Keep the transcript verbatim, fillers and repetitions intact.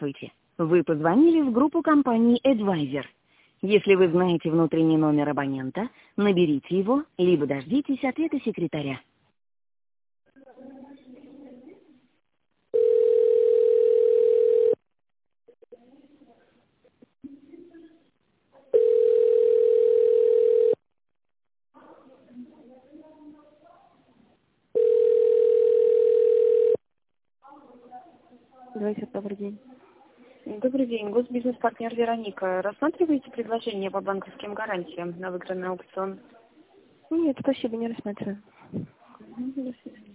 Здравствуйте. Вы позвонили в группу компании Advisor. Если вы знаете внутренний номер абонента, наберите его, либо дождитесь ответа секретаря. Здравствуйте, добрый день. Добрый день. Госбизнес-партнер Вероника. Рассматриваете предложение по банковским гарантиям на выигранный аукцион? Нет, спасибо, не рассматриваю. Мгм, до свидания.